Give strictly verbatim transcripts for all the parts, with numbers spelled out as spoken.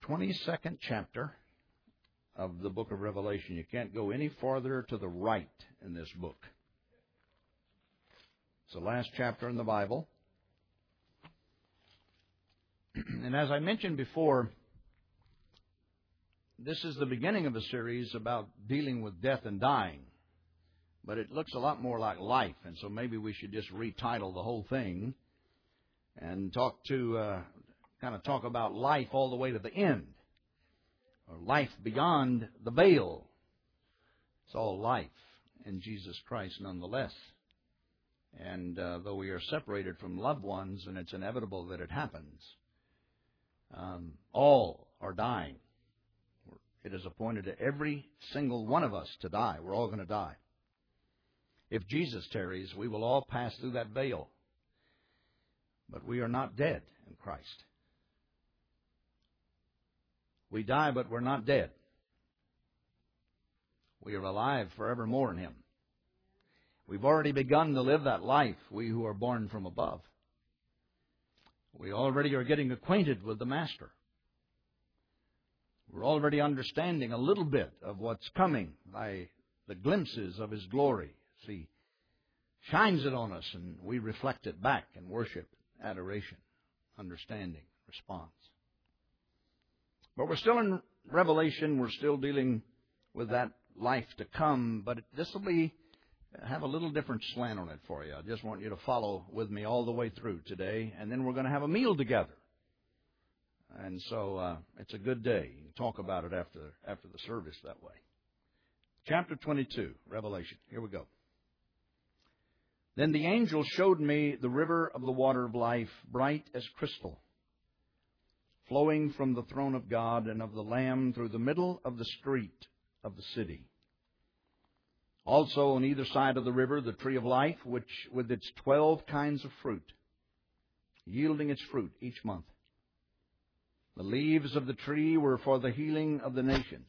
twenty-second chapter of the book of Revelation. You can't go any farther to the right in this book. It's the last chapter in the Bible. And as I mentioned before, this is the beginning of a series about dealing with death and dying. But it looks a lot more like life, and so maybe we should just retitle the whole thing and talk to uh, kind of talk about life all the way to the end, or life beyond the veil. It's all life in Jesus Christ nonetheless. And uh, though we are separated from loved ones, and it's inevitable that it happens, um, all are dying. It is appointed to every single one of us to die. We're all going to die. If Jesus tarries, we will all pass through that veil. But we are not dead in Christ. We die, but we're not dead. We are alive forevermore in Him. We've already begun to live that life, we who are born from above. We already are getting acquainted with the Master. We're already understanding a little bit of what's coming by the glimpses of His glory. He shines it on us, and we reflect it back in worship, adoration, understanding, response. But we're still in Revelation. We're still dealing with that life to come, but this will be have a little different slant on it for you. I just want you to follow with me all the way through today, and then we're going to have a meal together. And so uh, it's a good day. You can talk about it after after the service that way. Chapter twenty-two, Revelation. Here we go. Then the angel showed me the river of the water of life, bright as crystal, flowing from the throne of God and of the Lamb through the middle of the street of the city. Also on either side of the river, the tree of life, which with its twelve kinds of fruit, yielding its fruit each month. The leaves of the tree were for the healing of the nations.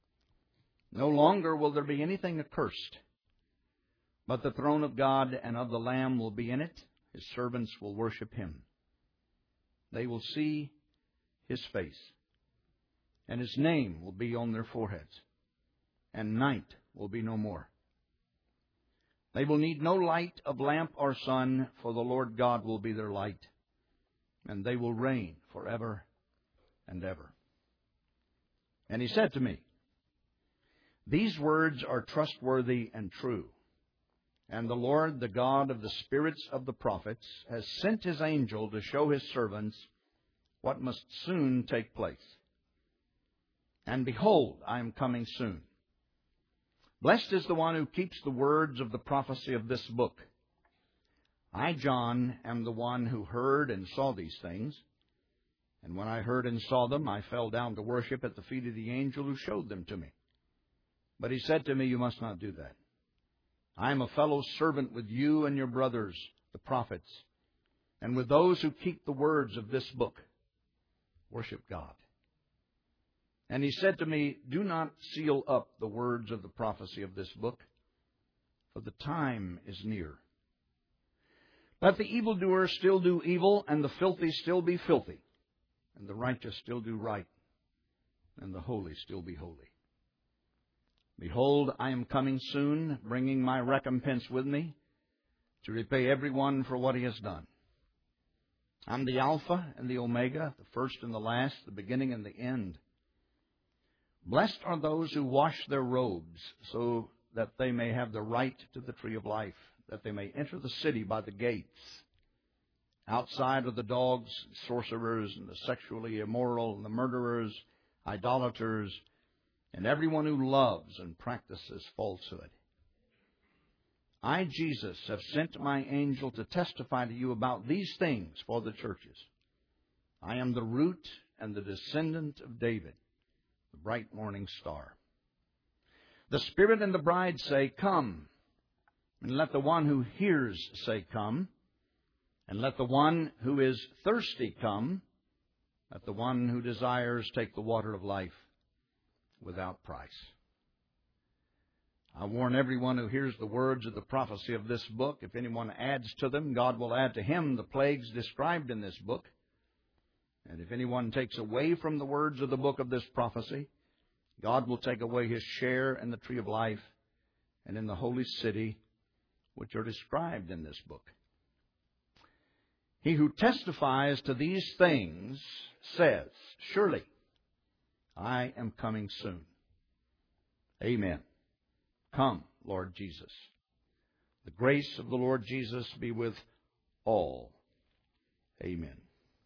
No longer will there be anything accursed, but the throne of God and of the Lamb will be in it. His servants will worship Him. They will see His face, and His name will be on their foreheads, and night will be no more. They will need no light of lamp or sun, for the Lord God will be their light, and they will reign forever and ever. And He said to me, these words are trustworthy and true. And the Lord, the God of the spirits of the prophets, has sent His angel to show His servants what must soon take place. And behold, I am coming soon. Blessed is the one who keeps the words of the prophecy of this book. I, John, am the one who heard and saw these things. And when I heard and saw them, I fell down to worship at the feet of the angel who showed them to me. But he said to me, you must not do that. I am a fellow servant with you and your brothers, the prophets, and with those who keep the words of this book. Worship God. And he said to me, do not seal up the words of the prophecy of this book, for the time is near. Let the evildoer still do evil, and the filthy still be filthy, and the righteous still do right, and the holy still be holy. Behold, I am coming soon, bringing my recompense with me, to repay everyone for what he has done. I'm the Alpha and the Omega, the first and the last, the beginning and the end. Blessed are those who wash their robes, so that they may have the right to the tree of life, that they may enter the city by the gates. Outside are the dogs, sorcerers, and the sexually immoral, and the murderers, idolaters, and everyone who loves and practices falsehood. I, Jesus, have sent my angel to testify to you about these things for the churches. I am the root and the descendant of David, the bright morning star. The Spirit and the bride say, come. And let the one who hears say, come. And let the one who is thirsty come. Let the one who desires take the water of life without price. I warn everyone who hears the words of the prophecy of this book, if anyone adds to them, God will add to him the plagues described in this book. And if anyone takes away from the words of the book of this prophecy, God will take away his share in the tree of life and in the holy city, which are described in this book. He who testifies to these things says, surely I am coming soon. Amen. Come, Lord Jesus. The grace of the Lord Jesus be with all. Amen.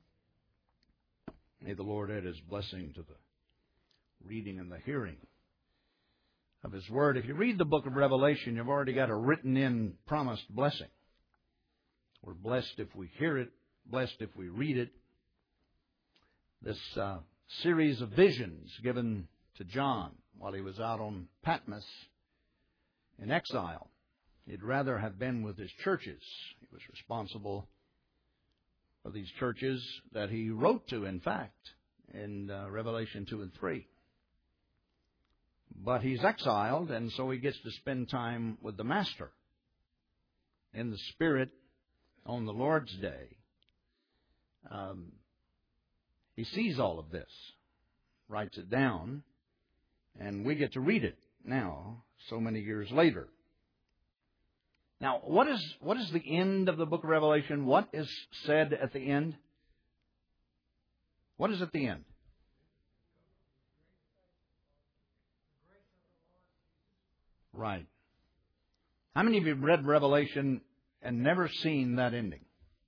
May the Lord add his blessing to the reading and the hearing of his word. If you read the book of Revelation, you've already got a written-in promised blessing. We're blessed if we hear it, blessed if we read it. This uh, series of visions given to John while he was out on Patmos in exile. He'd rather have been with his churches. He was responsible for these churches that he wrote to, in fact, in uh, Revelation two and three. But he's exiled, and so he gets to spend time with the Master in the Spirit on the Lord's Day. Um, he sees all of this, writes it down, and we get to read it now, so many years later. Now, what is what is the end of the book of Revelation? What is said at the end? What is at the end? Right. How many of you have read Revelation and never seen that ending?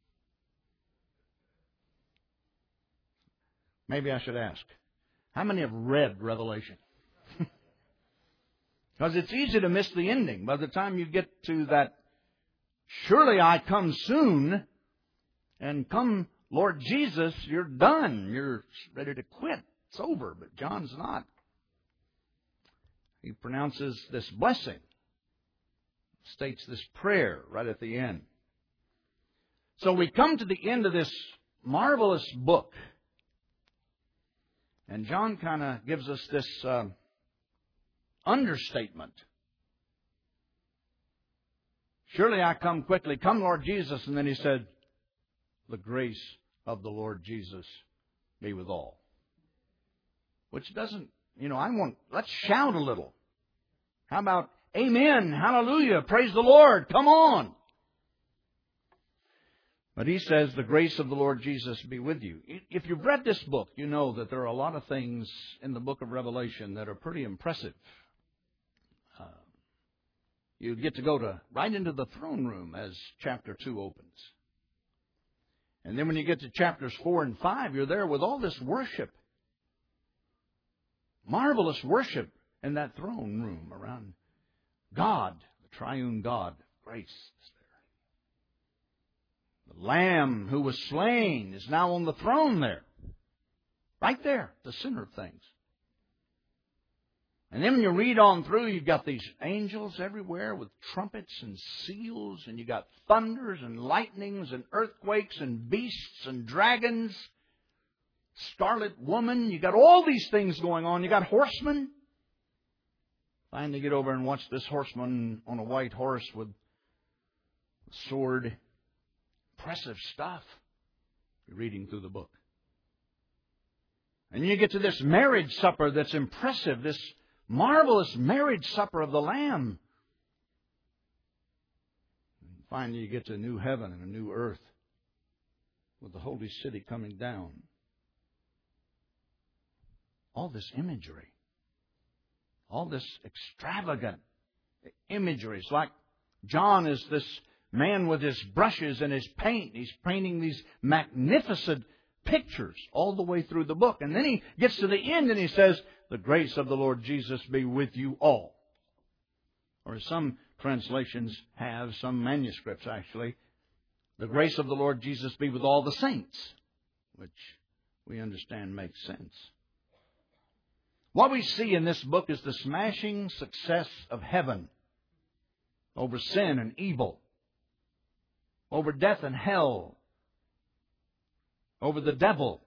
Maybe I should ask. How many have read Revelation? Because it's easy to miss the ending. By the time you get to that, surely I come soon, and come Lord Jesus, you're done. You're ready to quit. It's over. But John's not. He pronounces this blessing, states this prayer right at the end. So we come to the end of this marvelous book. And John kind of gives us this uh, understatement. Surely I come quickly. Come, Lord Jesus. And then he said, the grace of the Lord Jesus be with all. Which doesn't, you know, I want, let's shout a little. How about amen, hallelujah, praise the Lord, come on. But he says, the grace of the Lord Jesus be with you. If you've read this book, you know that there are a lot of things in the book of Revelation that are pretty impressive. Uh, you get to go to right into the throne room as chapter two opens. And then when you get to chapters four and five, you're there with all this worship. Marvelous worship in that throne room around God, the triune God of grace is there. The Lamb who was slain is now on the throne there. Right there, the center of things. And then when you read on through, you've got these angels everywhere with trumpets and seals, and you got thunders and lightnings and earthquakes and beasts and dragons, scarlet woman. You got all these things going on. You got horsemen. Finally get over and watch this horseman on a white horse with a sword. Impressive stuff. You're reading through the book. And you get to this marriage supper that's impressive, this marvelous marriage supper of the Lamb. And finally you get to a new heaven and a new earth with the holy city coming down. All this imagery. All this extravagant imagery. It's like John is this man with his brushes and his paint. He's painting these magnificent pictures all the way through the book. And then he gets to the end and he says, the grace of the Lord Jesus be with you all. Or some translations have, some manuscripts actually, the grace of the Lord Jesus be with all the saints, which we understand makes sense. What we see in this book is the smashing success of heaven over sin and evil, over death and hell, over the devil.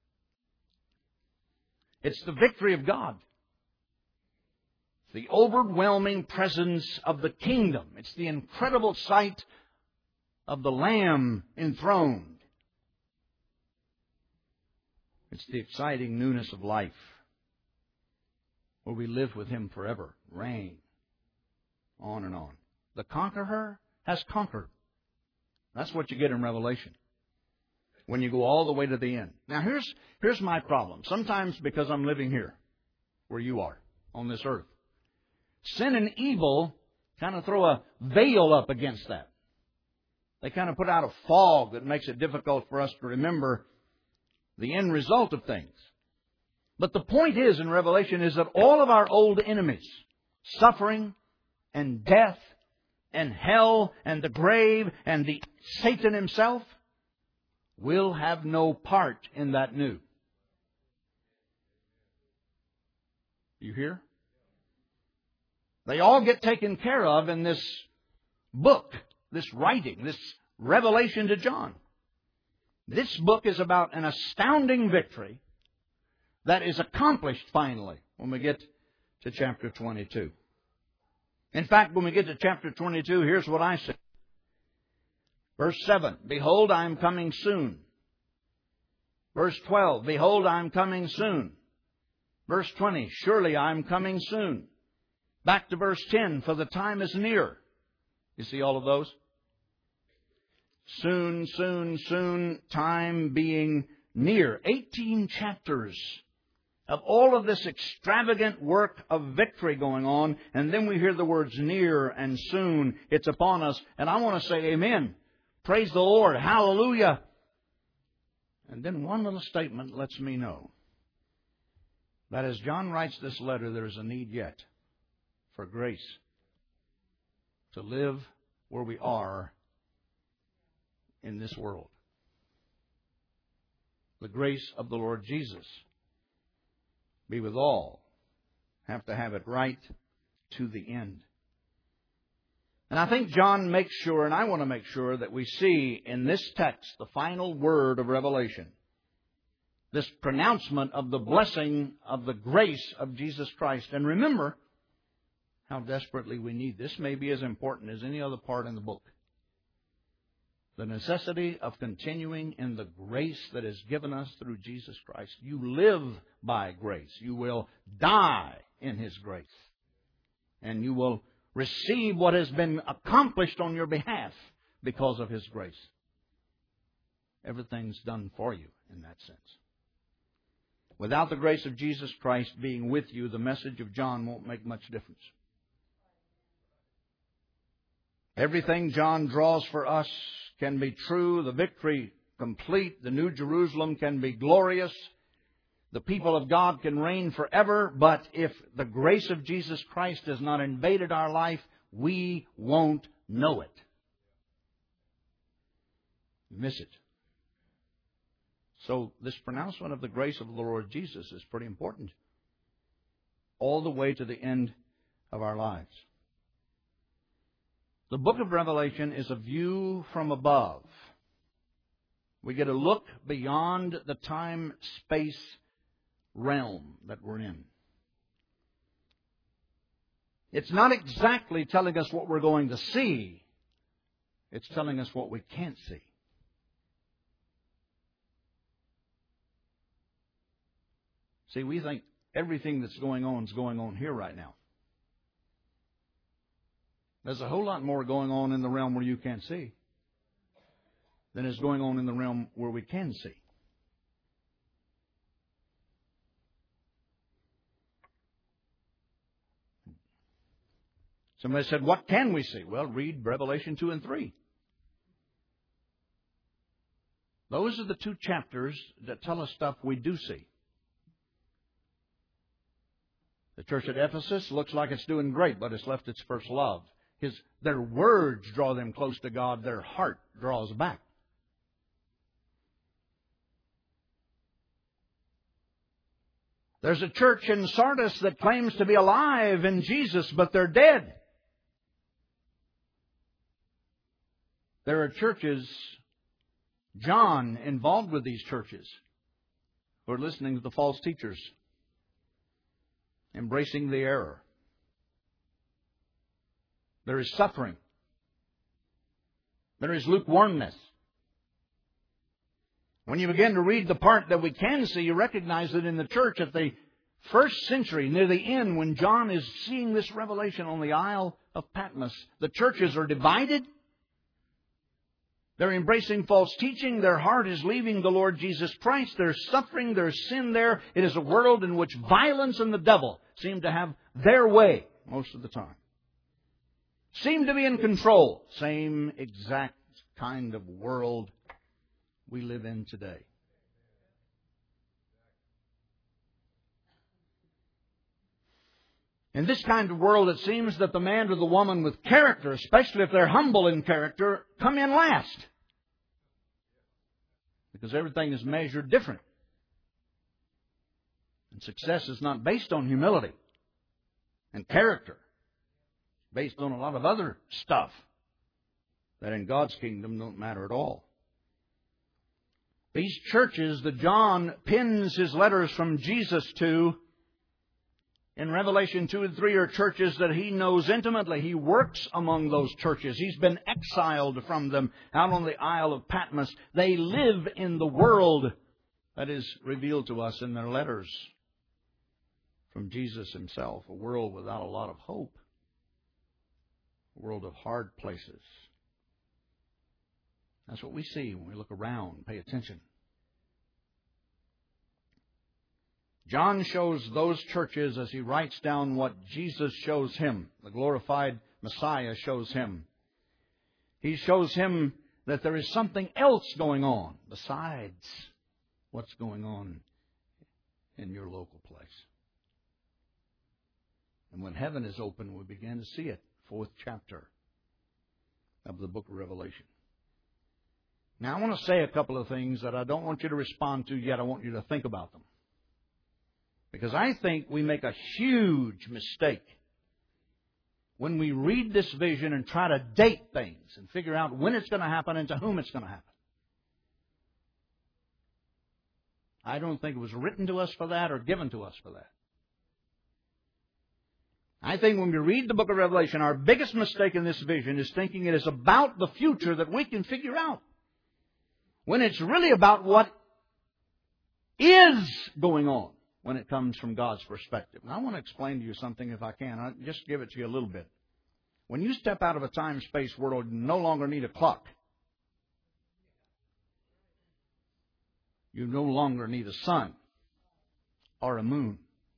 It's the victory of God. It's the overwhelming presence of the kingdom. It's the incredible sight of the Lamb enthroned. It's the exciting newness of life, where we live with Him forever, reign, on and on. The conqueror has conquered. That's what you get in Revelation, when you go all the way to the end. Now, here's, here's my problem. Sometimes because I'm living here, where you are, on this earth, sin and evil kind of throw a veil up against that. They kind of put out a fog that makes it difficult for us to remember the end result of things. But the point is, in Revelation, is that all of our old enemies, suffering and death and hell and the grave and the Satan himself, will have no part in that new. You hear? They all get taken care of in this book, this writing, this revelation to John. This book is about an astounding victory that is accomplished finally when we get to chapter twenty-two. In fact, when we get to chapter twenty-two, here's what I say. Verse seven, behold, I am coming soon. Verse twelve, behold, I am coming soon. Verse twenty, surely I am coming soon. Back to verse ten, for the time is near. You see all of those? Soon, soon, soon, time being near. Eighteen chapters of all of this extravagant work of victory going on, and then we hear the words near and soon. It's upon us. And I want to say amen. Praise the Lord. Hallelujah. And then one little statement lets me know that as John writes this letter, there's a need yet for grace to live where we are in this world. The grace of the Lord Jesus be with all. Have to have it right to the end. And I think John makes sure, and I want to make sure, that we see in this text the final word of Revelation. This pronouncement of the blessing of the grace of Jesus Christ. And remember how desperately we need. This may be as important as any other part in the book. The necessity of continuing in the grace that is given us through Jesus Christ. You live by grace. You will die in His grace. And you will receive what has been accomplished on your behalf because of His grace. Everything's done for you in that sense. Without the grace of Jesus Christ being with you, the message of John won't make much difference. Everything John draws for us can be true, the victory complete, the New Jerusalem can be glorious, the people of God can reign forever, but if the grace of Jesus Christ has not invaded our life, we won't know it. Miss it. So this pronouncement of the grace of the Lord Jesus is pretty important. All the way to the end of our lives. The book of Revelation is a view from above. We get a look beyond the time-space realm that we're in. It's not exactly telling us what we're going to see. It's telling us what we can't see. See, we think everything that's going on is going on here right now. There's a whole lot more going on in the realm where you can't see than is going on in the realm where we can see. Somebody said, what can we see? Well, read Revelation two and three. Those are the two chapters that tell us stuff we do see. The church at Ephesus looks like it's doing great, but it's left its first love. His, their words draw them close to God. Their heart draws back. There's a church in Sardis that claims to be alive in Jesus, but they're dead. There are churches, John involved with these churches, who are listening to the false teachers, embracing the error. There is suffering. There is lukewarmness. When you begin to read the part that we can see, you recognize that in the church at the first century, near the end, when John is seeing this revelation on the Isle of Patmos, the churches are divided. They're embracing false teaching. Their heart is leaving the Lord Jesus Christ. There's suffering. There's sin there. It is a world in which violence and the devil seem to have their way most of the time. Seem to be in control. Same exact kind of world we live in today. In this kind of world, it seems that the man or the woman with character, especially if they're humble in character, come in last. Because everything is measured different. And success is not based on humility and character. It's based on a lot of other stuff that in God's kingdom don't matter at all. These churches that John pins his letters from Jesus to in Revelation two and three are churches that he knows intimately. He works among those churches. He's been exiled from them out on the Isle of Patmos. They live in the world that is revealed to us in their letters from Jesus himself. A world without a lot of hope. A world of hard places. That's what we see when we look around, pay attention. John shows those churches as he writes down what Jesus shows him, the glorified Messiah shows him. He shows him that there is something else going on besides what's going on in your local place. And when heaven is open, we begin to see it. Fourth chapter of the book of Revelation. Now, I want to say a couple of things that I don't want you to respond to yet. I want you to think about them. Because I think we make a huge mistake when we read this vision and try to date things and figure out when it's going to happen and to whom it's going to happen. I don't think it was written to us for that or given to us for that. I think when we read the book of Revelation, our biggest mistake in this vision is thinking it is about the future that we can figure out. When it's really about what is going on when it comes from God's perspective. And I want to explain to you something if I can. I'll just give it to you a little bit. When you step out of a time-space world, you no longer need a clock. You no longer need a sun or a moon.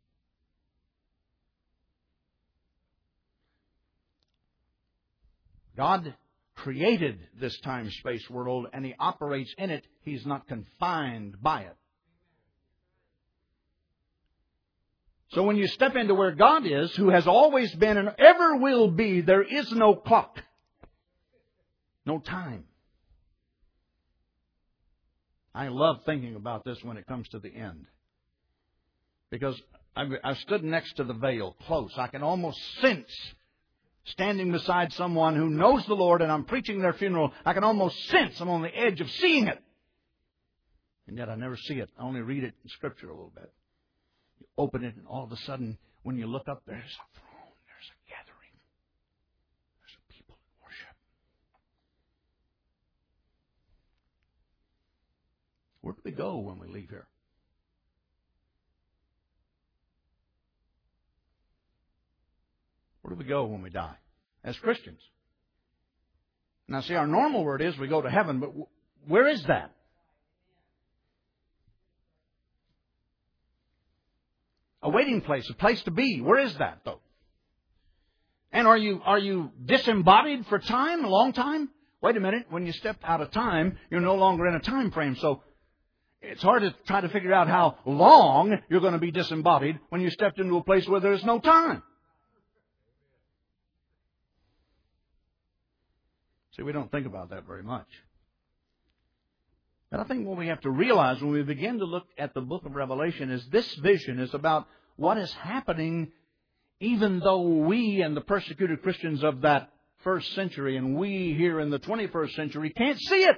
God created this time-space world, and He operates in it. He's not confined by it. So when you step into where God is, who has always been and ever will be, there is no clock. No time. I love thinking about this when it comes to the end. Because I've, I've stood next to the veil close. I can almost sense, standing beside someone who knows the Lord and I'm preaching their funeral, I can almost sense I'm on the edge of seeing it. And yet I never see it. I only read it in Scripture a little bit. You open it and all of a sudden, when you look up, there's a throne, there's a gathering. There's a people that worship. Where do we go when we leave here? Where do we go when we die? As Christians. Now see, our normal word is we go to heaven, but where is that? A waiting place, a place to be. Where is that, though? And are you are you disembodied for time, a long time? Wait a minute. When you step out of time, you're no longer in a time frame. So it's hard to try to figure out how long you're going to be disembodied when you stepped into a place where there's no time. See, we don't think about that very much. And I think what we have to realize when we begin to look at the book of Revelation is this vision is about what is happening even though we and the persecuted Christians of that first century and we here in the twenty-first century can't see it.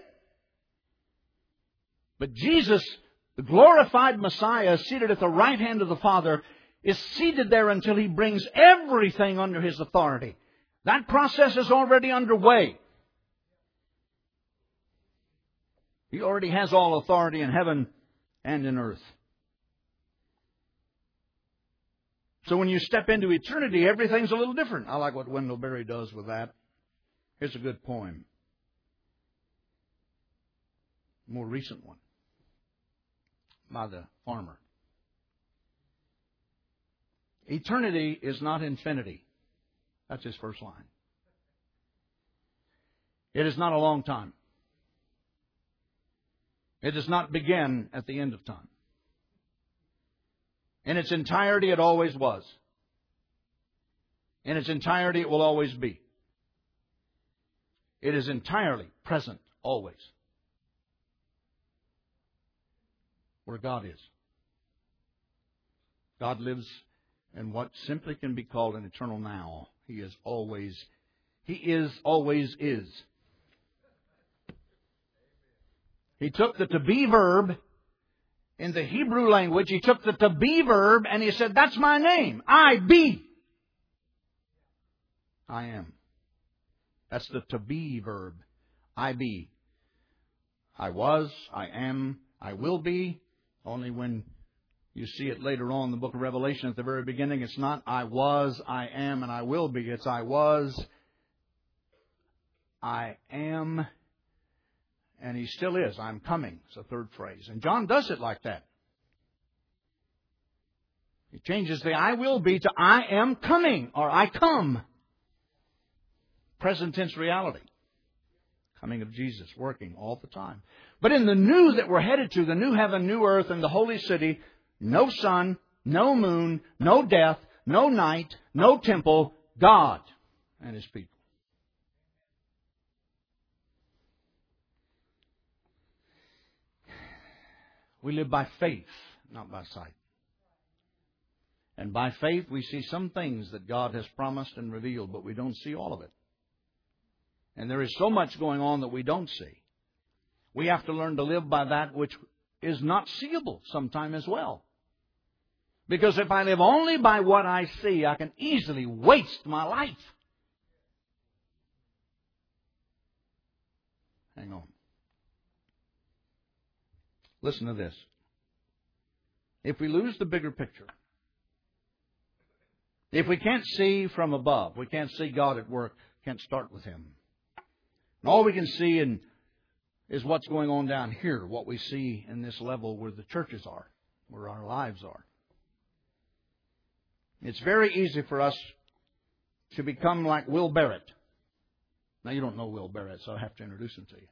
But Jesus, the glorified Messiah, seated at the right hand of the Father, is seated there until He brings everything under His authority. That process is already underway. He already has all authority in heaven and in earth. So when you step into eternity, everything's a little different. I like what Wendell Berry does with that. Here's a good poem. A more recent one. By the farmer. Eternity is not infinity. That's his first line. It is not a long time. It does not begin at the end of time. In its entirety, it always was. In its entirety, it will always be. It is entirely present, always. Where God is. God lives in what simply can be called an eternal now. He is always, He is, always is. He took the to be verb in the Hebrew language. He took the to be verb and He said, that's my name. I be. I am. That's the to be verb. I be. I was, I am, I will be. Only when you see it later on in the book of Revelation at the very beginning, it's not I was, I am, and I will be. It's I was, I am, and He still is. I'm coming. It's the third phrase. And John does it like that. He changes the I will be to I am coming, or I come. Present tense reality. Coming of Jesus, working all the time. But in the new that we're headed to, the new heaven, new earth, and the holy city, no sun, no moon, no death, no night, no temple, God and His people. We live by faith, not by sight. And by faith we see some things that God has promised and revealed, but we don't see all of it. And there is so much going on that we don't see. We have to learn to live by that which is not seeable sometime as well. Because if I live only by what I see, I can easily waste my life. Hang on. Listen to this. If we lose the bigger picture, if we can't see from above, we can't see God at work, can't start with Him. And all we can see in, is what's going on down here, what we see in this level where the churches are, where our lives are. It's very easy for us to become like Will Barrett. Now, you don't know Will Barrett, so I have to introduce him to you.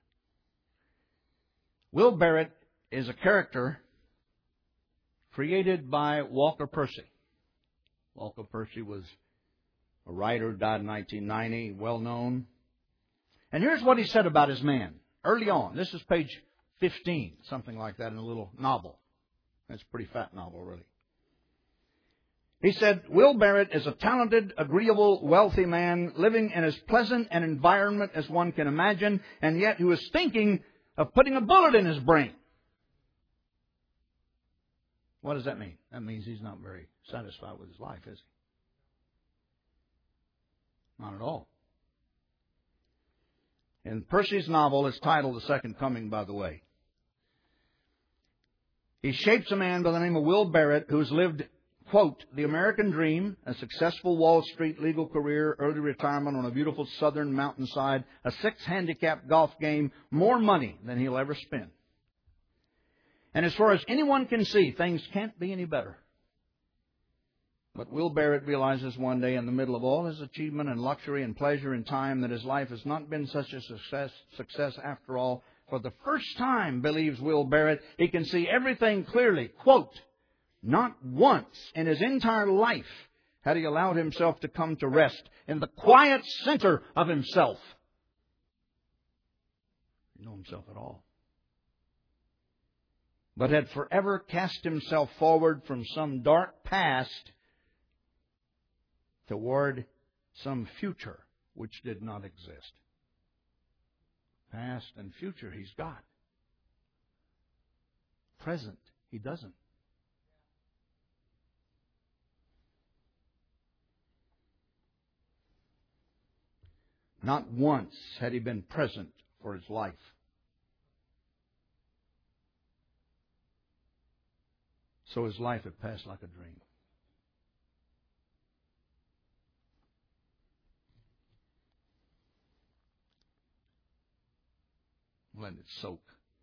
Will Barrett is a character created by Walker Percy. Walker Percy was a writer, died in nineteen ninety, well known. And here's what he said about his man early on. This is page fifteen, something like that, in a little novel. That's a pretty fat novel, really. He said, Will Barrett is a talented, agreeable, wealthy man living in as pleasant an environment as one can imagine, and yet who is thinking of putting a bullet in his brain. What does that mean? That means he's not very satisfied with his life, is he? Not at all. In Percy's novel, it's titled The Second Coming, by the way. He shapes a man by the name of Will Barrett who's lived, quote, the American dream, a successful Wall Street legal career, early retirement on a beautiful southern mountainside, a six-handicap golf game, more money than he'll ever spend. And as far as anyone can see, things can't be any better. But Will Barrett realizes one day in the middle of all his achievement and luxury and pleasure and time that his life has not been such a success, success after all. For the first time, believes Will Barrett, he can see everything clearly. Quote, not once in his entire life had he allowed himself to come to rest in the quiet center of himself. He didn't know himself at all. But had forever cast himself forward from some dark past toward some future which did not exist. Past and future he's got. Present he doesn't. Not once had he been present for his life. So his life had passed like a dream. Let it soak.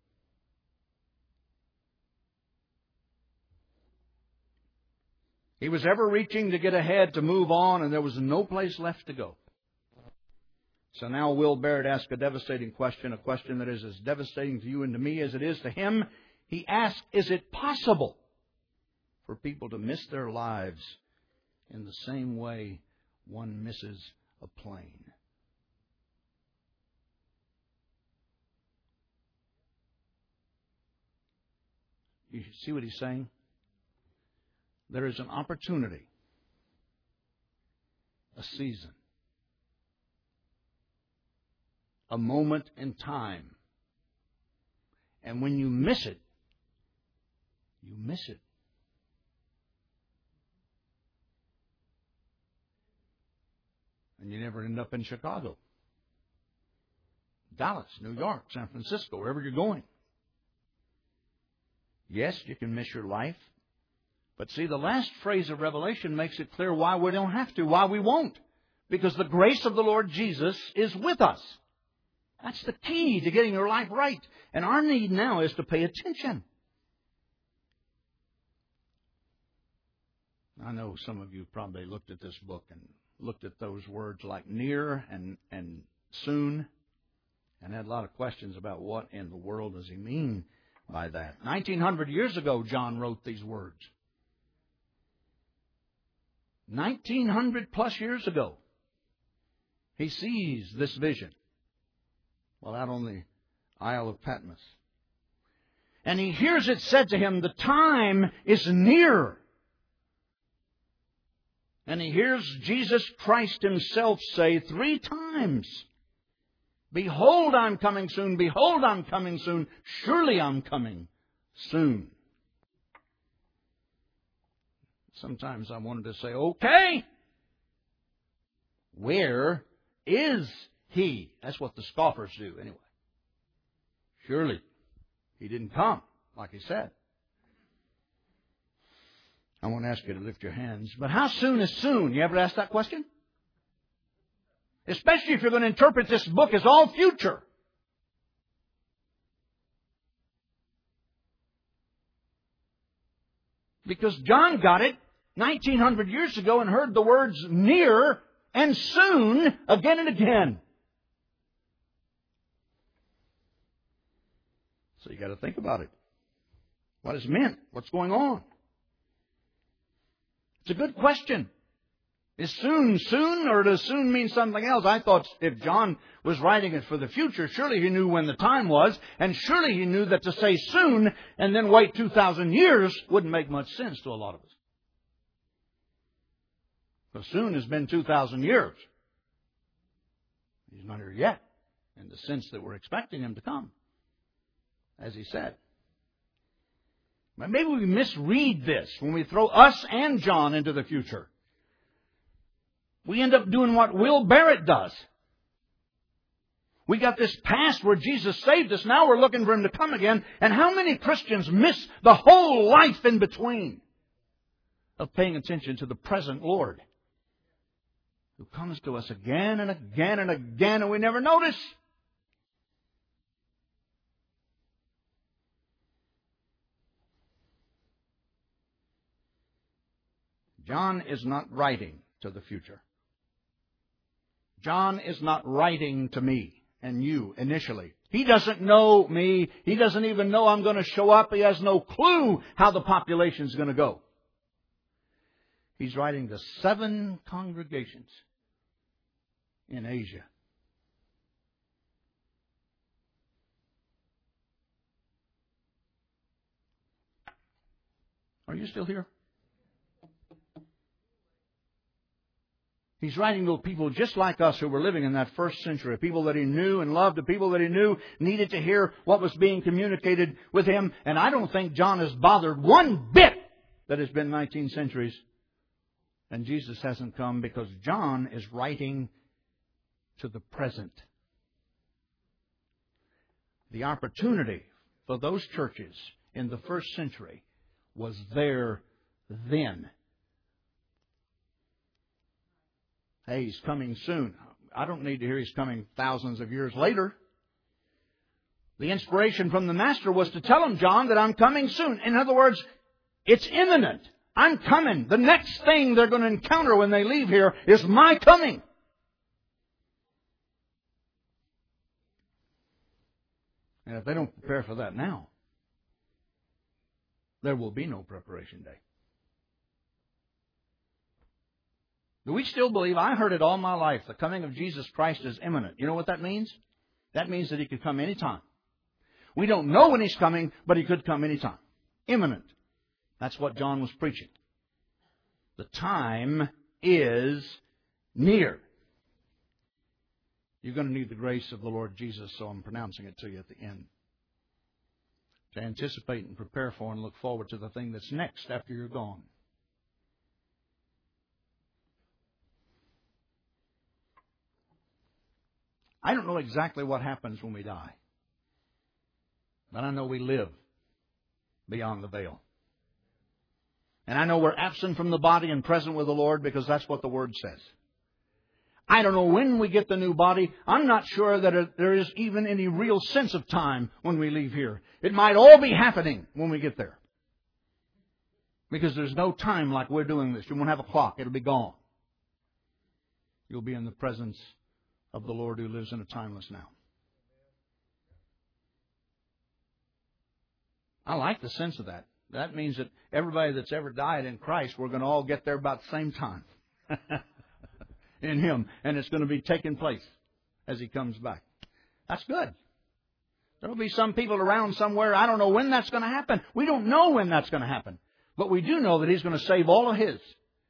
He was ever reaching to get ahead, to move on, and there was no place left to go. So now Will Barrett asks a devastating question, a question that is as devastating to you and to me as it is to him. He asks, is it possible for people to miss their lives in the same way one misses a plane? You see what he's saying? There is an opportunity, a season, a moment in time. And when you miss it, you miss it. And you never end up in Chicago, Dallas, New York, San Francisco, wherever you're going. Yes, you can miss your life. But see, the last phrase of Revelation makes it clear why we don't have to, why we won't. Because the grace of the Lord Jesus is with us. That's the key to getting your life right. And our need now is to pay attention. I know some of you probably looked at this book and looked at those words like near and, and soon and had a lot of questions about what in the world does he mean by that. nineteen hundred years ago, John wrote these words. nineteen hundred plus years ago, he sees this vision while out on the Isle of Patmos. And he hears it said to him, the time is near. And he hears Jesus Christ himself say three times, behold, I'm coming soon. Behold, I'm coming soon. Surely I'm coming soon. Sometimes I wanted to say, okay, where is he? That's what the scoffers do anyway. Surely he didn't come, like he said. I won't ask you to lift your hands, but how soon is soon? You ever ask that question? Especially if you're going to interpret this book as all future. Because John got it nineteen hundred years ago and heard the words near and soon again and again. So you got to think about it. What is meant? What's going on? It's a good question. Is soon soon, or does soon mean something else? I thought if John was writing it for the future, surely he knew when the time was, and surely he knew that to say soon and then wait two thousand years wouldn't make much sense to a lot of us. Because soon has been two thousand years. He's not here yet, in the sense that we're expecting him to come, as he said. But maybe we misread this when we throw us and John into the future. We end up doing what Will Barrett does. We got this past where Jesus saved us. Now we're looking for him to come again. And how many Christians miss the whole life in between of paying attention to the present Lord, who comes to us again and again and again, and we never notice. John is not writing to the future. John is not writing to me and you initially. He doesn't know me. He doesn't even know I'm going to show up. He has no clue how the population is going to go. He's writing to seven congregations in Asia. Are you still here? He's writing to people just like us who were living in that first century, people that he knew and loved, the people that he knew needed to hear what was being communicated with him. And I don't think John is bothered one bit that it's been nineteen centuries and Jesus hasn't come, because John is writing to the present. The opportunity for those churches in the first century was there then. Hey, He's coming soon. I don't need to hear He's coming thousands of years later. The inspiration from the Master was to tell him, John, that I'm coming soon. In other words, it's imminent. I'm coming. The next thing they're going to encounter when they leave here is my coming. And if they don't prepare for that now, there will be no preparation day. Do we still believe? I heard it all my life. The coming of Jesus Christ is imminent. You know what that means? That means that He could come anytime. We don't know when He's coming, but He could come anytime. Imminent. That's what John was preaching. The time is near. You're going to need the grace of the Lord Jesus, so I'm pronouncing it to you at the end. To anticipate and prepare for and look forward to the thing that's next after you're gone. I don't know exactly what happens when we die. But I know we live beyond the veil. And I know we're absent from the body and present with the Lord because that's what the Word says. I don't know when we get the new body. I'm not sure that there is even any real sense of time when we leave here. It might all be happening when we get there. Because there's no time like we're doing this. You won't have a clock. It'll be gone. You'll be in the presence of the Lord who lives in a timeless now. I like the sense of that. That means that everybody that's ever died in Christ, we're going to all get there about the same time. In Him. And it's going to be taking place as He comes back. That's good. There'll be some people around somewhere. I don't know when that's going to happen. We don't know when that's going to happen. But we do know that He's going to save all of His.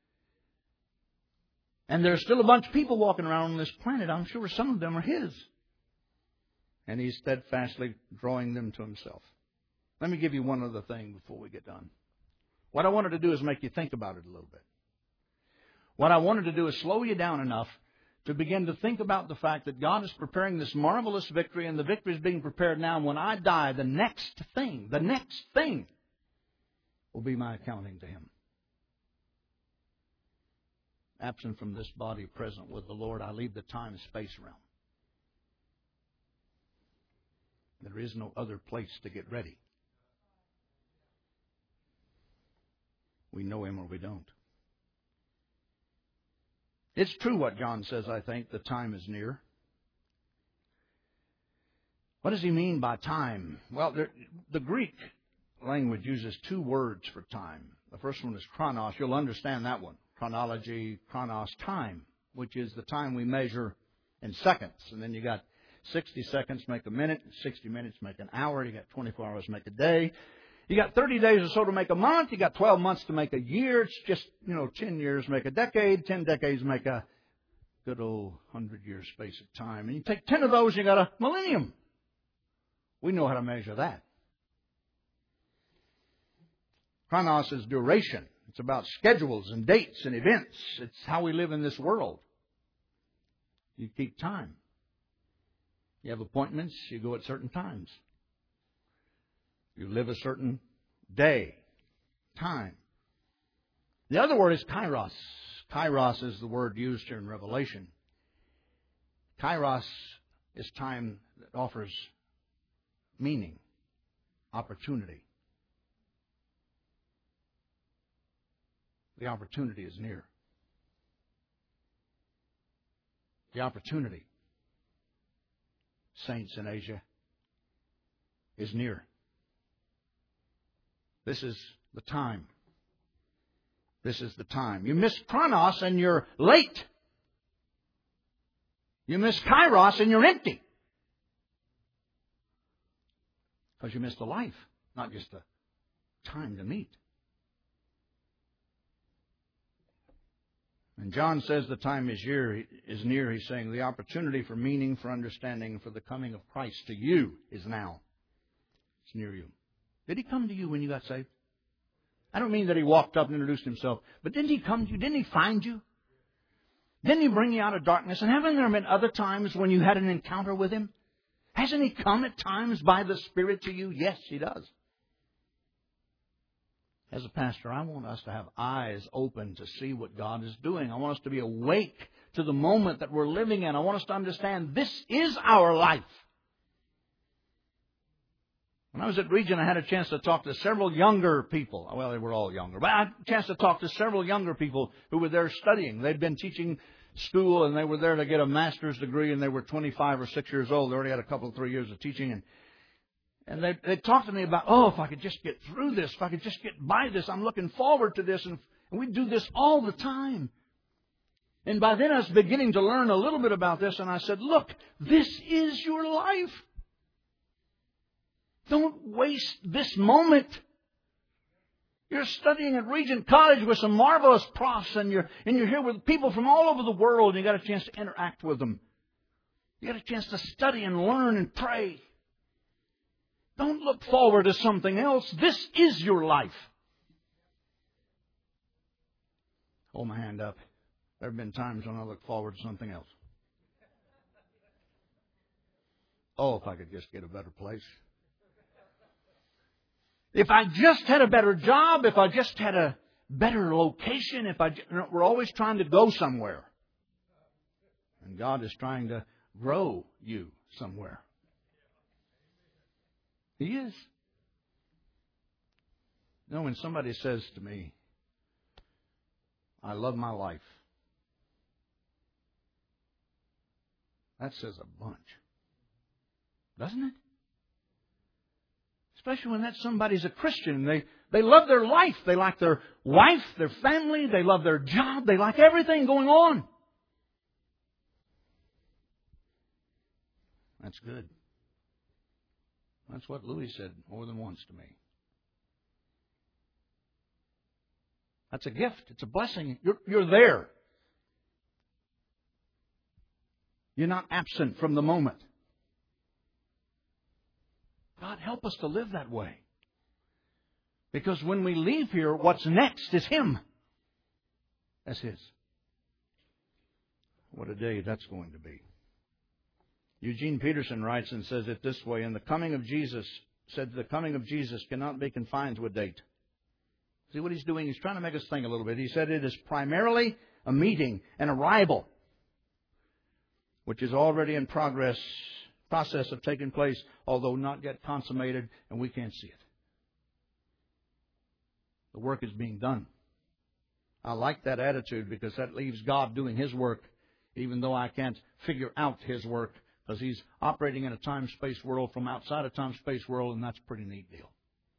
And there's still a bunch of people walking around on this planet. I'm sure some of them are His. And He's steadfastly drawing them to Himself. Let me give you one other thing before we get done. What I wanted to do is make you think about it a little bit. What I wanted to do is slow you down enough to begin to think about the fact that God is preparing this marvelous victory, and the victory is being prepared now. And when I die, the next thing, the next thing will be my accounting to Him. Absent from this body, present with the Lord, I leave the time-space realm. There is no other place to get ready. We know Him or we don't. It's true what John says, I think. The time is near. What does he mean by time? Well, there, the Greek language uses two words for time. The first one is chronos. You'll understand that one. Chronology, chronos, time, which is the time we measure in seconds. And then you got sixty seconds make a minute, sixty minutes make an hour, you got twenty-four hours make a day. You got thirty days or so to make a month. You got twelve months to make a year. It's just, you know, ten years make a decade. ten decades make a good old hundred-year space of time. And you take ten of those, you got a millennium. We know how to measure that. Chronos is duration. It's about schedules and dates and events. It's how we live in this world. You keep time. You have appointments. You go at certain times. You live a certain day, time. The other word is kairos. Kairos is the word used here in Revelation. Kairos is time that offers meaning, opportunity. The opportunity is near. The opportunity, saints in Asia, is near. This is the time. This is the time. You miss chronos and you're late. You miss kairos and you're empty. Because you missed the life, not just the time to meet. And John says the time is near. Is near. He's saying the opportunity for meaning, for understanding, for the coming of Christ to you is now. It's near you. Did He come to you when you got saved? I don't mean that He walked up and introduced Himself, but didn't He come to you? Didn't He find you? Didn't He bring you out of darkness? And haven't there been other times when you had an encounter with Him? Hasn't He come at times by the Spirit to you? Yes, He does. As a pastor, I want us to have eyes open to see what God is doing. I want us to be awake to the moment that we're living in. I want us to understand this is our life. When I was at Region, I had a chance to talk to several younger people. Well, they were all younger, but I had a chance to talk to several younger people who were there studying. They'd been teaching school, and they were there to get a master's degree, and they were twenty-five or six years old. They already had a couple, three years of teaching, and And they they talked to me about, oh, if I could just get through this, if I could just get by this, I'm looking forward to this. And, and we do this all the time. And by then I was beginning to learn a little bit about this. And I said, look, this is your life. Don't waste this moment. You're studying at Regent College with some marvelous profs. And you're, and you're here with people from all over the world. And you got a chance to interact with them. You got a chance to study and learn and pray. Don't look forward to something else. This is your life. Hold my hand up. There have been times when I look forward to something else. Oh, if I could just get a better place. If I just had a better job, if I just had a better location, if I, we're always trying to go somewhere. And God is trying to grow you somewhere. He is. You know, when somebody says to me, I love my life, that says a bunch. Doesn't it? Especially when that somebody's a Christian. They, they love their life. They like their wife, their family. They love their job. They like everything going on. That's good. That's what Louis said more than once to me. That's a gift. It's a blessing. You're, you're there. You're not absent from the moment. God, help us to live that way. Because when we leave here, what's next is Him. That's His. What a day that's going to be. Eugene Peterson writes and says it this way, and the coming of Jesus, said the coming of Jesus cannot be confined to a date. See what he's doing? He's trying to make us think a little bit. He said it is primarily a meeting, an arrival, which is already in progress, process of taking place, although not yet consummated, and we can't see it. The work is being done. I like that attitude because that leaves God doing His work, even though I can't figure out His work. Because He's operating in a time-space world from outside a time-space world, and that's a pretty neat deal.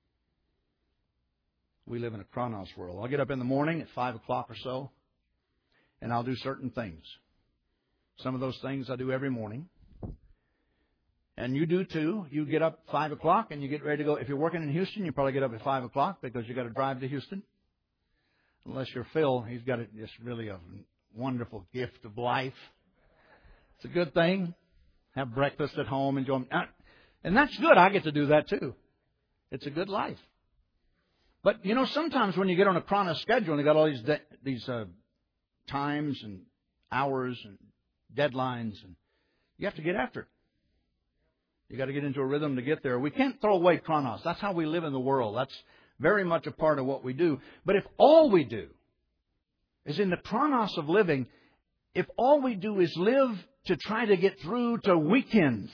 We live in a chronos world. I'll get up in the morning at five o'clock or so, and I'll do certain things. Some of those things I do every morning. And you do too. You get up at five o'clock and you get ready to go. If you're working in Houston, you probably get up at five o'clock because you've got to drive to Houston. Unless you're Phil, he's got a, just really a wonderful gift of life. It's a good thing. Have breakfast at home, enjoy. And that's good. I get to do that too. It's a good life. But, you know, sometimes when you get on a chronos schedule and you got all these de- these uh, times and hours and deadlines, and you have to get after it. You got to get into a rhythm to get there. We can't throw away chronos. That's how we live in the world. That's very much a part of what we do. But if all we do is in the chronos of living, if all we do is live to try to get through to weekends,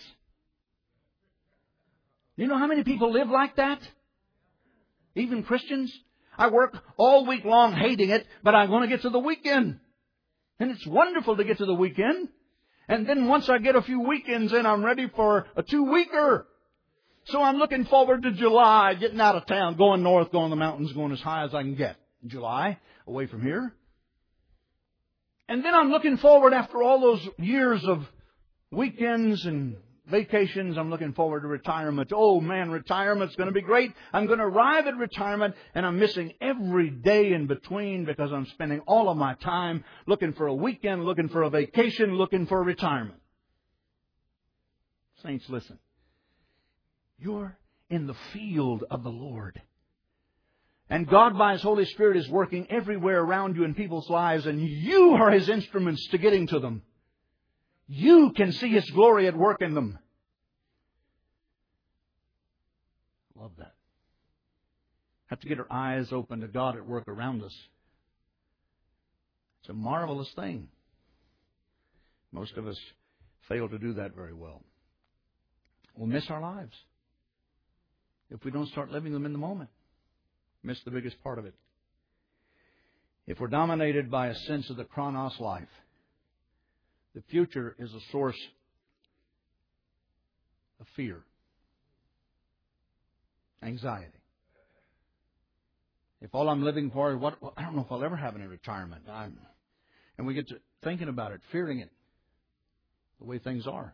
you know how many people live like that? Even Christians. I work all week long hating it, but I want to get to the weekend. And it's wonderful to get to the weekend. And then once I get a few weekends in, I'm ready for a two-weeker. So I'm looking forward to July, getting out of town, going north, going to the mountains, going as high as I can get. July, away from here. And then I'm looking forward, after all those years of weekends and vacations, I'm looking forward to retirement. Oh man, retirement's going to be great. I'm going to arrive at retirement and I'm missing every day in between because I'm spending all of my time looking for a weekend, looking for a vacation, looking for retirement. Saints, listen. You're in the field of the Lord. And God, by His Holy Spirit, is working everywhere around you in people's lives, and you are His instruments to getting to them. You can see His glory at work in them. Love that. have to get our eyes open to God at work around us. It's a marvelous thing. Most of us fail to do that very well. We'll miss our lives if we don't start living them in the moment. Miss the biggest part of it. If we're dominated by a sense of the chronos life, the future is a source of fear, anxiety. If all I'm living for is what, well, I don't know if I'll ever have any retirement. I'm, and we get to thinking about it, fearing it, the way things are.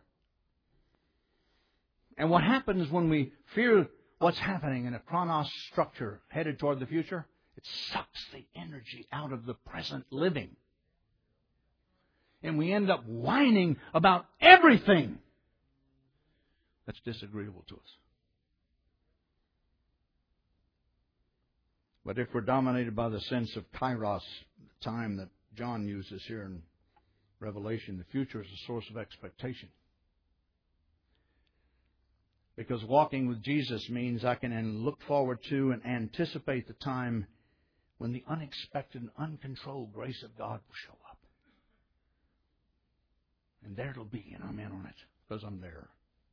And what happens when we fear what's happening in a chronos structure headed toward the future? It sucks the energy out of the present living. And we end up whining about everything that's disagreeable to us. But if we're dominated by the sense of kairos, the time that John uses here in Revelation, the future is a source of expectation. Because walking with Jesus means I can then look forward to and anticipate the time when the unexpected and uncontrolled grace of God will show up. And there it'll be, and I'm in on it because I'm there.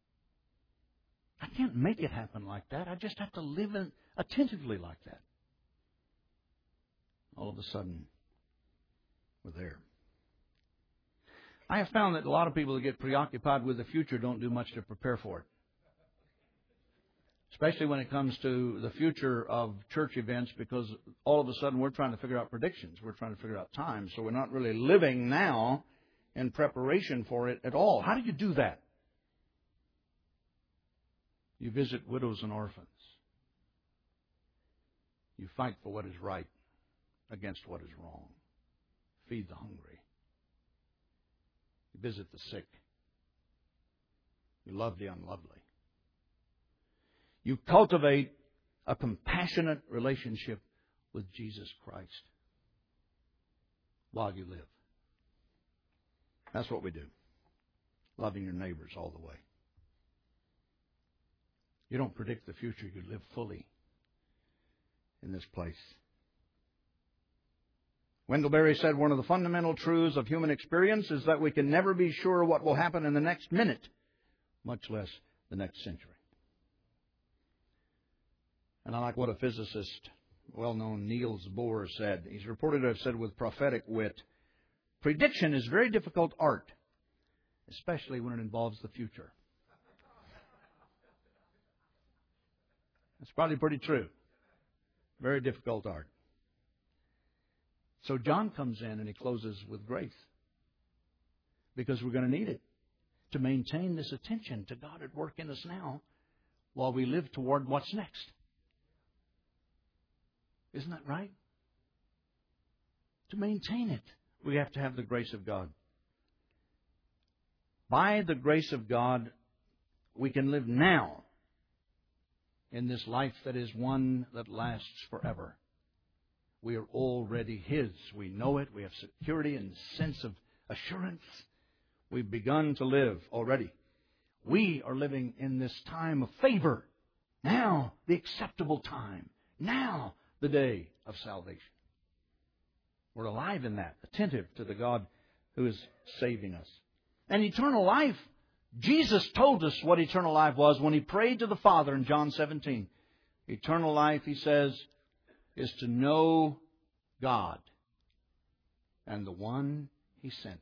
I can't make it happen like that. I just have to live in, attentively like that. All of a sudden, we're there. I have found that a lot of people that get preoccupied with the future don't do much to prepare for it. Especially when it comes to the future of church events, because all of a sudden we're trying to figure out predictions. We're trying to figure out time. So we're not really living now in preparation for it at all. How do you do that? You visit widows and orphans. You fight for what is right against what is wrong. Feed the hungry. You visit the sick. You love the unlovely. You cultivate a compassionate relationship with Jesus Christ while you live. That's what we do. Loving your neighbors all the way. You don't predict the future. You live fully in this place. Wendell Berry said one of the fundamental truths of human experience is that we can never be sure what will happen in the next minute, much less the next century. And I like what a physicist, well-known Niels Bohr, said. He's reported to have said with prophetic wit, prediction is very difficult art, especially when it involves the future. That's probably pretty true. Very difficult art. So John comes in and he closes with grace. Because we're going to need it to maintain this attention to God at work in us now while we live toward what's next. Isn't that right? To maintain it, we have to have the grace of God. By the grace of God, we can live now in this life that is one that lasts forever. We are already His. We know it. We have security and sense of assurance. We've begun to live already. We are living in this time of favor. Now, the acceptable time. Now, the day of salvation. We're alive in that, attentive to the God who is saving us. And eternal life, Jesus told us what eternal life was when He prayed to the Father in John seventeen. Eternal life, He says, is to know God and the one He sent.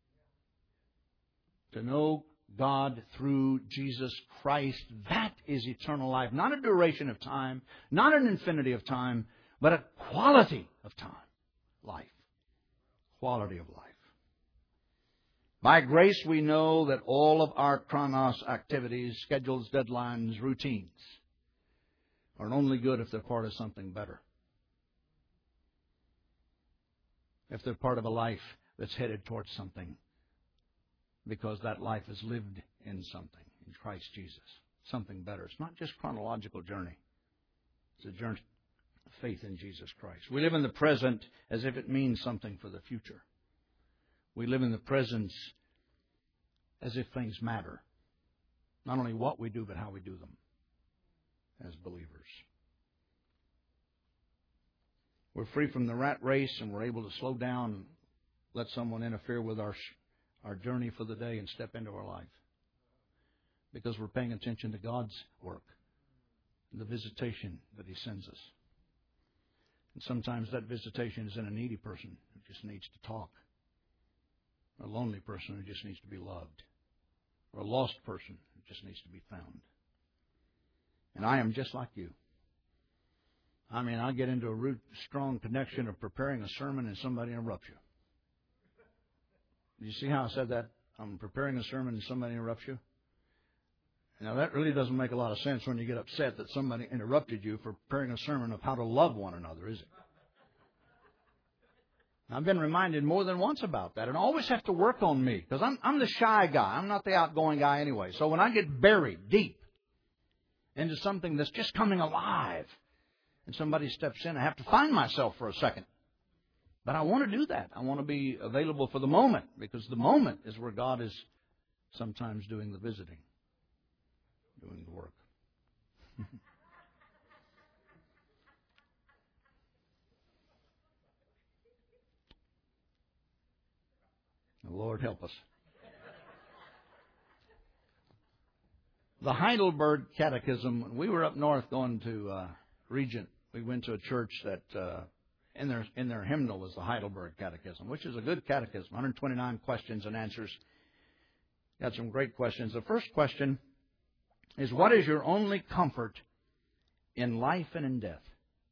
To know God through Jesus Christ, that is eternal life. Not a duration of time, not an infinity of time, but a quality of time. Life. Quality of life. By grace we know that all of our chronos activities, schedules, deadlines, routines are only good if they're part of something better. If they're part of a life that's headed towards something, because that life is lived in something, in Christ Jesus. Something better. It's not just chronological journey. It's a journey of faith in Jesus Christ. We live in the present as if it means something for the future. We live in the present as if things matter. Not only what we do, but how we do them as believers. We're free from the rat race, and we're able to slow down and let someone interfere with our our journey for the day and step into our life. Because we're paying attention to God's work, the visitation that He sends us. And sometimes that visitation is in a needy person who just needs to talk, or a lonely person who just needs to be loved, or a lost person who just needs to be found. And I am just like you. I mean, I get into a root, strong connection of preparing a sermon and somebody interrupts you. Do you see how I said that? I'm preparing a sermon and somebody interrupts you. Now, that really doesn't make a lot of sense when you get upset that somebody interrupted you for preparing a sermon of how to love one another, is it? I've been reminded more than once about that, and I always have to work on me, because I'm, I'm the shy guy. I'm not the outgoing guy anyway. So when I get buried deep into something that's just coming alive, and somebody steps in, I have to find myself for a second. But I want to do that. I want to be available for the moment, because the moment is where God is sometimes doing the visiting, doing the work. The Lord help us. The Heidelberg Catechism, we were up north going to uh, Regent. We went to a church that uh, in their in their hymnal was the Heidelberg Catechism, which is a good catechism, one hundred twenty-nine questions and answers. Got some great questions. The first question is, what is your only comfort in life and in death?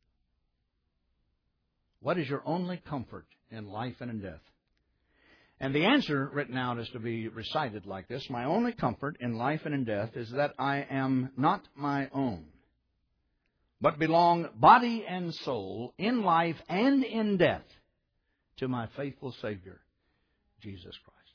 What is your only comfort in life and in death? And the answer written out is to be recited like this. My only comfort in life and in death is that I am not my own, but belong body and soul in life and in death to my faithful Savior, Jesus Christ.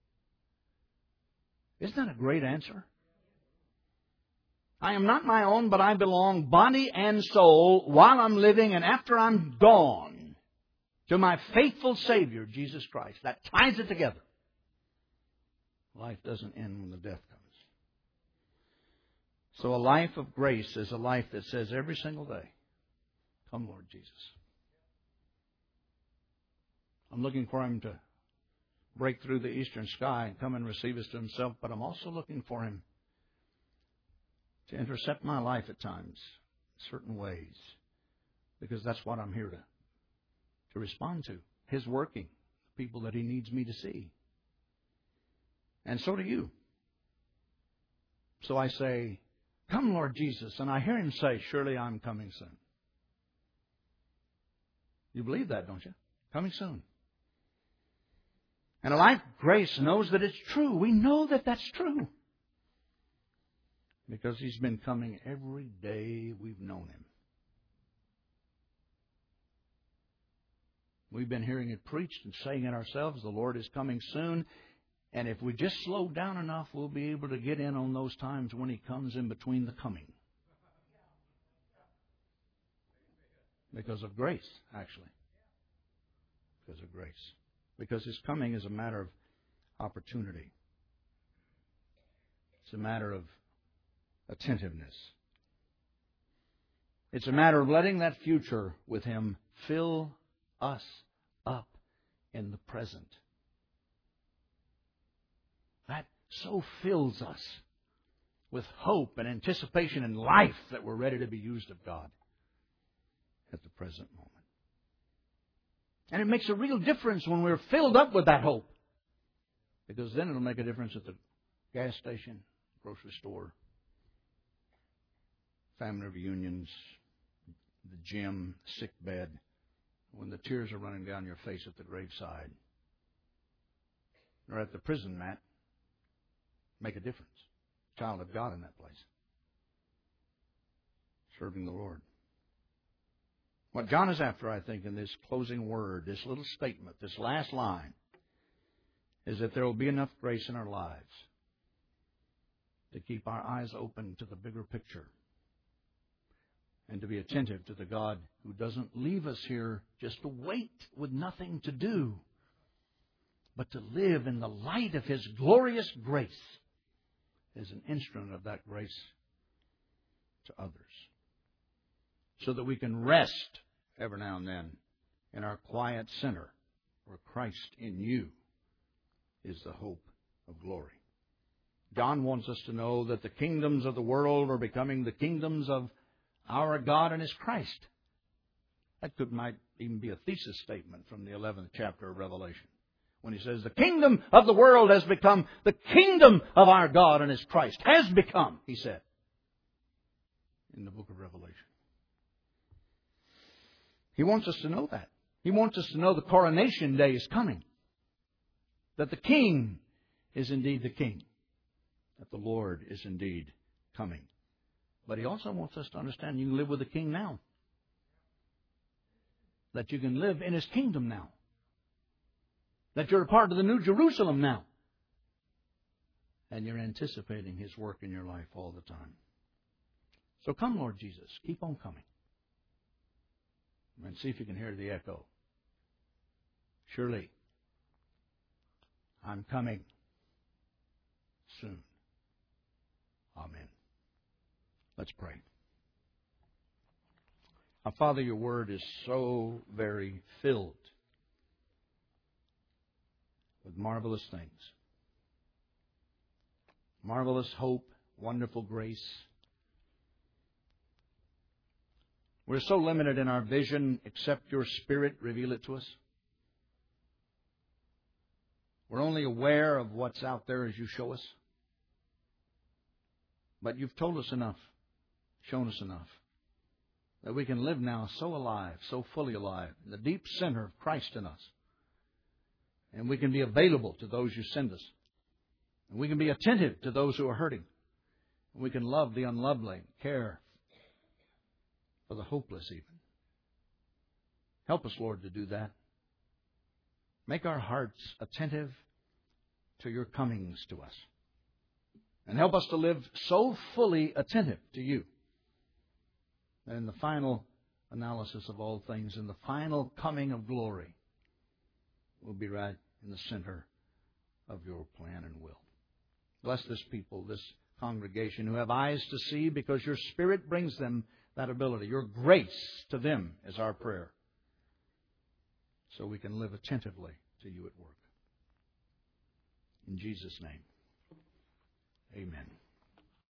Isn't that a great answer? I am not my own, but I belong body and soul while I'm living and after I'm gone to my faithful Savior, Jesus Christ. That ties it together. Life doesn't end when the death comes. So a life of grace is a life that says every single day, come, Lord Jesus. I'm looking for Him to break through the eastern sky and come and receive us to Himself, but I'm also looking for Him to intercept my life at times, certain ways, because that's what I'm here to, to respond to. His working, the people that He needs me to see. And so do you. So I say, come, Lord Jesus, and I hear Him say, surely I'm coming soon. You believe that, don't you? Coming soon. And a life of grace knows that it's true. We know that that's true. Because He's been coming every day we've known Him. We've been hearing it preached and saying it ourselves, the Lord is coming soon. And if we just slow down enough, we'll be able to get in on those times when He comes in between the coming. Because of grace, actually. Because of grace. Because His coming is a matter of opportunity. It's a matter of attentiveness. It's a matter of letting that future with Him fill us up in the present. That so fills us with hope and anticipation and life that we're ready to be used of God at the present moment. And it makes a real difference when we're filled up with that hope. Because then it'll make a difference at the gas station, grocery store, family reunions, the gym, sick bed, when the tears are running down your face at the graveside, or at the prison mat. Make a difference. Child of God in that place. Serving the Lord. What John is after, I think, in this closing word, this little statement, this last line, is that there will be enough grace in our lives to keep our eyes open to the bigger picture and to be attentive to the God who doesn't leave us here just to wait with nothing to do, but to live in the light of His glorious grace as an instrument of that grace to others, so that we can rest every now and then in our quiet center where Christ in you is the hope of glory. John wants us to know that the kingdoms of the world are becoming the kingdoms of our God and His Christ. That could might even be a thesis statement from the eleventh chapter of Revelation, when he says the kingdom of the world has become the kingdom of our God and His Christ. Has become, he said, in the book of Revelation. He wants us to know that. He wants us to know the coronation day is coming. That the King is indeed the King. That the Lord is indeed coming. But He also wants us to understand you can live with the King now. That you can live in His kingdom now. That you're a part of the New Jerusalem now. And you're anticipating His work in your life all the time. So come, Lord Jesus. Keep on coming. And see if you can hear the echo. Surely, I'm coming soon. Amen. Let's pray. Our Father, your word is so very filled with marvelous things. Marvelous hope, wonderful grace. We're so limited in our vision, except your Spirit reveal it to us. We're only aware of what's out there as you show us. But you've told us enough, shown us enough, that we can live now so alive, so fully alive, in the deep center of Christ in us. And we can be available to those you send us. And we can be attentive to those who are hurting. And we can love the unlovely, care for the hopeless even. Help us, Lord, to do that. Make our hearts attentive to your comings to us. And help us to live so fully attentive to you that in the final analysis of all things, in the final coming of glory, we'll be right in the center of your plan and will. Bless this people, this congregation who have eyes to see because your Spirit brings them that ability. Your grace to them is our prayer. So we can live attentively to you at work. In Jesus' name, amen.